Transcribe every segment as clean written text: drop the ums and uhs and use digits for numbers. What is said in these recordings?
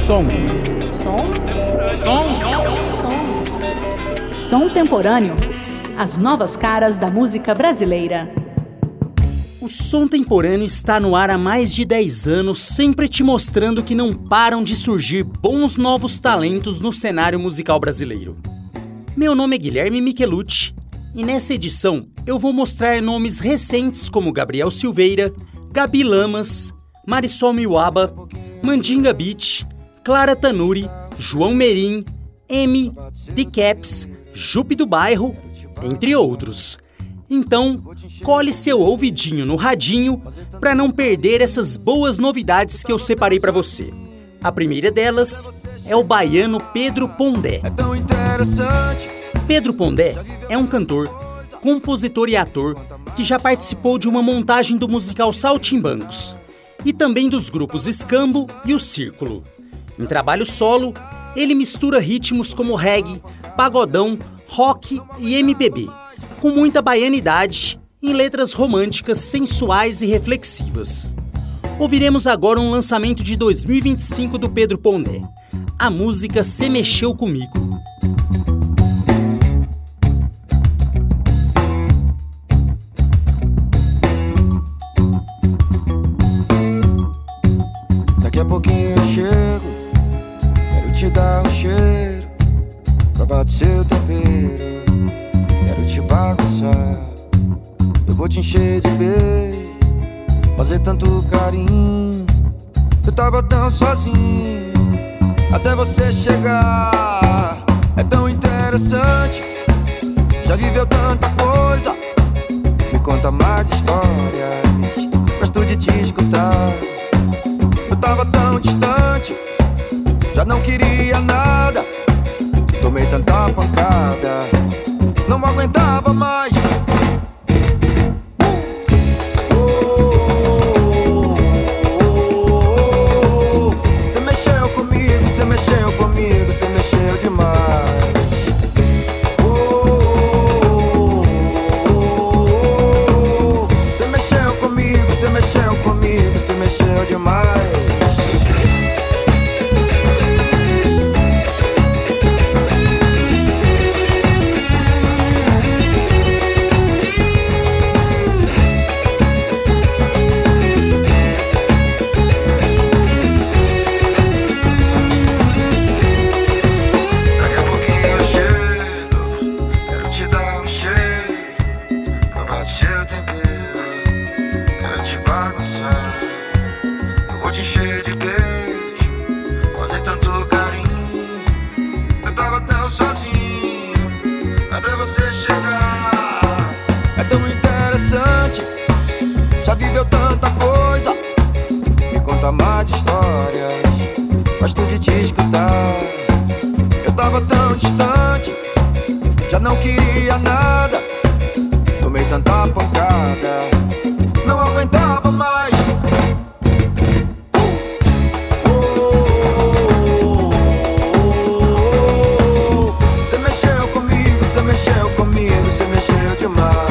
Som. Som? Som temporâneo. As novas caras da música brasileira. O Som Temporâneo está no ar há mais de 10 anos, sempre te mostrando que não param de surgir bons novos talentos no cenário musical brasileiro. Meu nome é Guilherme Michelucci e nessa edição eu vou mostrar nomes recentes como Gabriel Silveira, Gabi Lamas, Marisol Miwaba, Mandinga Beach, Clara Tanuri, João Merim, M, The Caps, Jupe do Bairro, entre outros. Então, cole seu ouvidinho no radinho para não perder essas boas novidades que eu separei para você. A primeira delas é o baiano Pedro Pondé. Pedro Pondé é um cantor, compositor e ator que já participou de uma montagem do musical Saltimbancos e também dos grupos Escambo e O Círculo. Em trabalho solo, ele mistura ritmos como reggae, pagodão, rock e MPB, com muita baianidade, em letras românticas, sensuais e reflexivas. Ouviremos agora um lançamento de 2025 do Pedro Pondé, a música Cê Mexeu Comigo. Daqui a pouquinho eu chego, quero te dar um cheiro, provar do seu tempero, quero te bagunçar. Eu vou te encher de beijo, fazer tanto carinho. Eu tava tão sozinho, até você chegar. É tão interessante, já viveu tanta coisa. Me conta mais histórias, gosto de te escutar. Eu tava tão distante, já não queria nada. Tomei tanta pancada, não aguentava mais. Cê mexeu comigo, cê mexeu comigo, cê mexeu demais. Cê mexeu comigo, cê mexeu comigo, cê mexeu demais. Já viveu tanta coisa, me conta mais histórias, gosto de te escutar. Eu tava tão distante, já não queria nada. Tomei tanta pancada, não aguentava mais. Cê mexeu comigo, cê mexeu comigo, cê mexeu demais.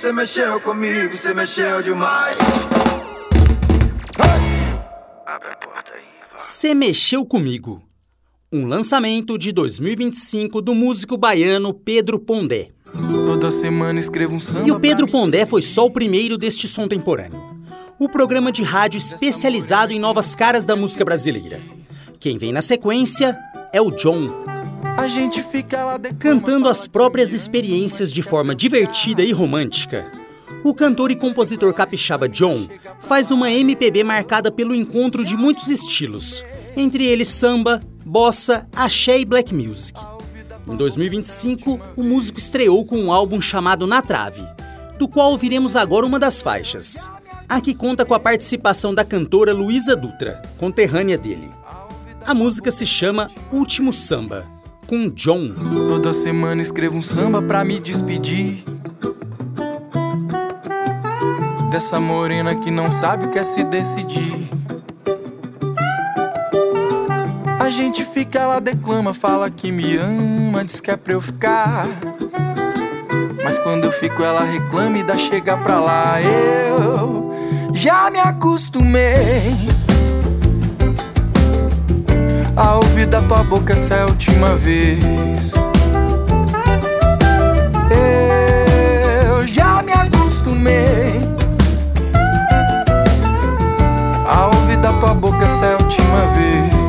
cê mexeu comigo, cê mexeu demais. Abre a porta aí. Cê mexeu comigo. Um lançamento de 2025 do músico baiano Pedro Pondé. Toda semana escrevo um samba. E o Pedro Pondé foi só o primeiro deste Som Temporâneo, o programa de rádio especializado em novas caras da música brasileira. Quem vem na sequência é o John, A gente fica lá cantando as próprias experiências de forma divertida e romântica. O cantor e compositor capixaba John faz uma MPB marcada pelo encontro de muitos estilos, entre eles samba, bossa, axé e black music. Em 2025, o músico estreou com um álbum chamado Na Trave, do qual ouviremos agora uma das faixas. Aqui conta com a participação da cantora Luísa Dutra, conterrânea dele. A música se chama Último Samba, com John. Toda semana escrevo um samba pra me despedir dessa morena que não sabe o que é se decidir. A gente fica, ela declama, fala que me ama, diz que é pra eu ficar. Mas quando eu fico ela reclama e dá chegar pra lá. Eu já me acostumei a ouvir da tua boca essa é a última vez. Eu já me acostumei a ouvir da tua boca essa é a última vez.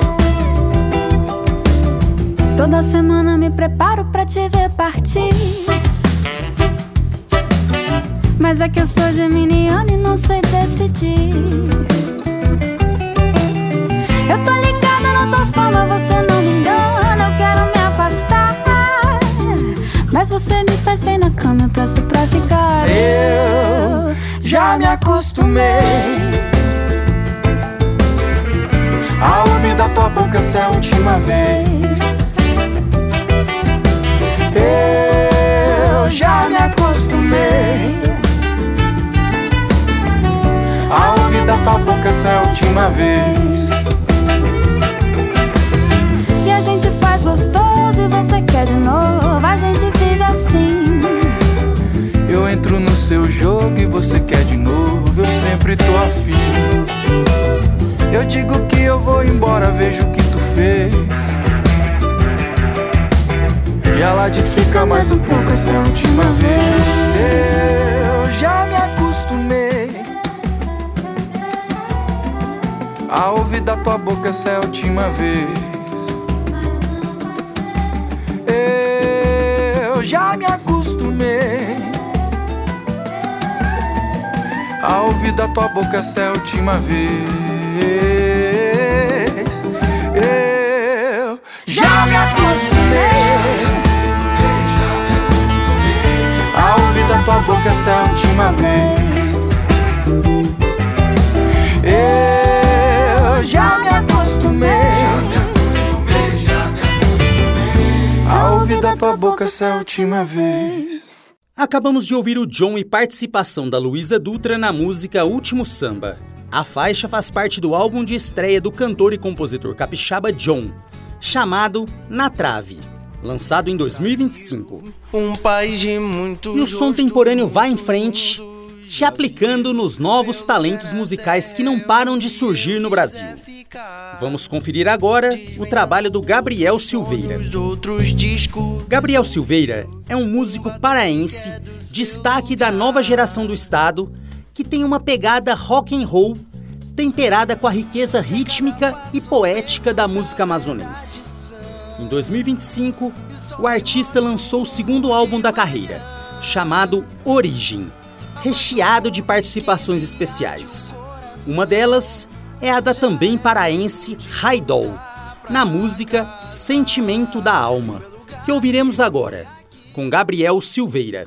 Toda semana me preparo pra te ver partir, mas é que eu sou geminiana e não sei decidir. Eu tô ligada na tua forma, você não me engana. Eu quero me afastar, mas você me faz bem na cama, eu peço pra ficar. Eu já me acostumei a ouvir da tua boca essa é a última vez. Eu já me acostumei a ouvir da tua boca essa é a última vez. E a gente faz gostoso e você quer de novo. A gente vive assim. Eu entro no seu jogo e você quer de novo. Eu sempre tô afim. Eu digo que eu vou embora, vejo o que tu fez. E ela diz fica mais um pouco, essa é a última vez. Eu já me acostumei a ouvir da tua boca essa é a última vez. Eu já me acostumei a ouvir da tua boca essa é a última vez. Eu já me acostumei a ouvir da tua boca essa é a última vez. Eu já me acostumei a ouvir da tua boca essa é a última vez. Acabamos de ouvir o John e participação da Luísa Dutra na música Último Samba. A faixa faz parte do álbum de estreia do cantor e compositor capixaba John, chamado Na Trave, lançado em 2025. E o Som Temporâneo vai em frente, te aplicando nos novos talentos musicais que não param de surgir no Brasil. Vamos conferir agora o trabalho do Gabriel Silveira. Gabriel Silveira é um músico paraense, destaque da nova geração do estado, que tem uma pegada rock and roll, temperada com a riqueza rítmica e poética da música amazonense. Em 2025, o artista lançou o segundo álbum da carreira, chamado Origem, recheado de participações especiais. Uma delas é a da também paraense Raidol, na música Sentimento da Alma, que ouviremos agora, com Gabriel Silveira.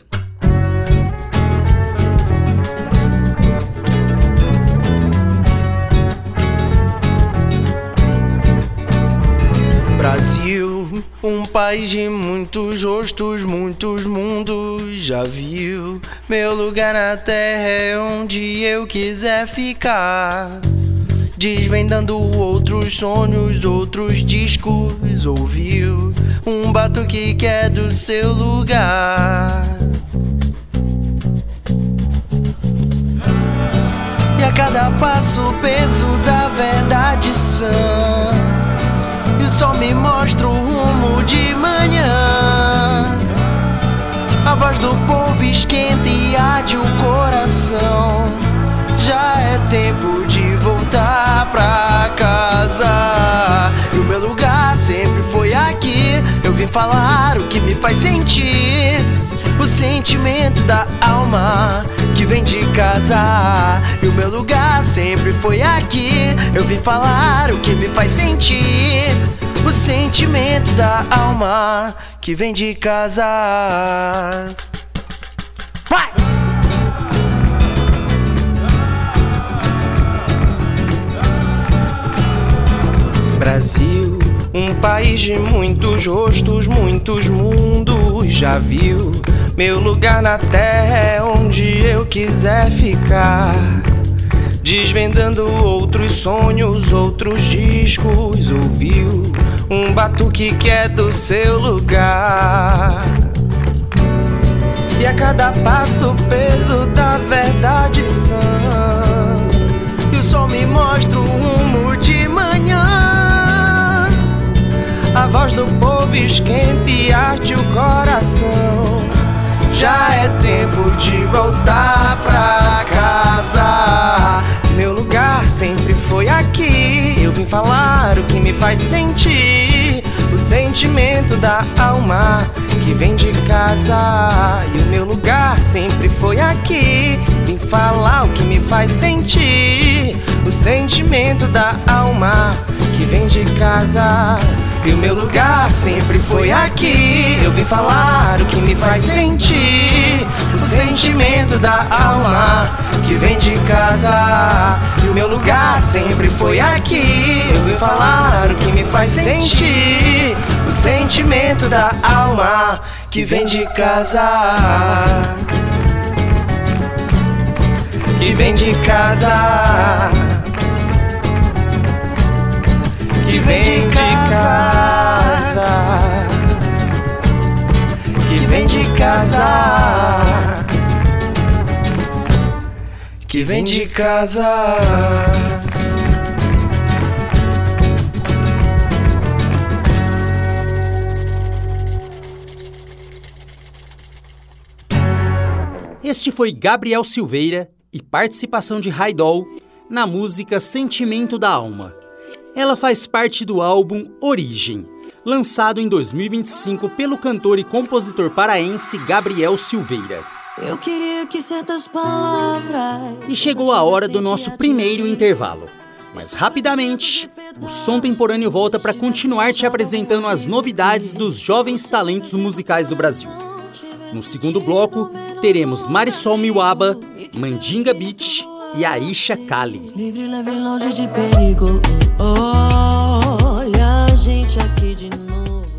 Brasil, um país de muitos rostos, muitos mundos. Já viu? Meu lugar na terra é onde eu quiser ficar. Desvendando outros sonhos, outros discos. Ouviu? Um batuque que é do seu lugar. cada passo o peso da verdade sã. E o sol me mostra o rumo de manhã. A voz do povo esquenta e arde o coração. Já é tempo de voltar pra casa. E o meu lugar sempre foi aqui. Eu vim falar o que me faz sentir. O sentimento da alma que vem de casa. E o meu lugar sempre foi aqui. Eu vim falar o que me faz sentir. O sentimento da alma que vem de casa. Vai! Brasil, um país de muitos rostos, muitos mundos. Já viu? Meu lugar na terra é onde eu quiser ficar. Desvendando outros sonhos, outros discos. Ouviu? Um batuque que é do seu lugar. E a cada passo o peso da verdade sã. E o sol me mostra o rumo de manhã. A voz do povo esquenta e arde o coração. Já é tempo de voltar pra casa. Meu lugar sempre foi aqui. Eu vim falar o que me faz sentir. O sentimento da alma que vem de casa. E o meu lugar sempre foi aqui. Vim falar o que me faz sentir. O sentimento da alma que vem de casa. E o meu lugar sempre foi aqui. Eu vim falar o que me faz sentir. O sentimento da alma que vem de casa. E o meu lugar sempre foi aqui. Eu vim falar o que me faz sentir. O sentimento da alma que vem de casa. Que vem de casa. Que vem de casa. Que vem de casa. Que vem de casa. Este foi Gabriel Silveira e participação de Raidol na música Sentimento da Alma. Ela faz parte do álbum Origem, lançado em 2025 pelo cantor e compositor paraense Gabriel Silveira. Eu queria que certas palavras... E chegou a hora do nosso primeiro intervalo. Mas rapidamente, o Som Temporâneo volta para continuar te apresentando as novidades dos jovens talentos musicais do Brasil. No segundo bloco, teremos Marisol Miwaba, Mandinga Beach e Aisha Kali. Livre, leve, longe de perigo. Olha a gente aqui de novo.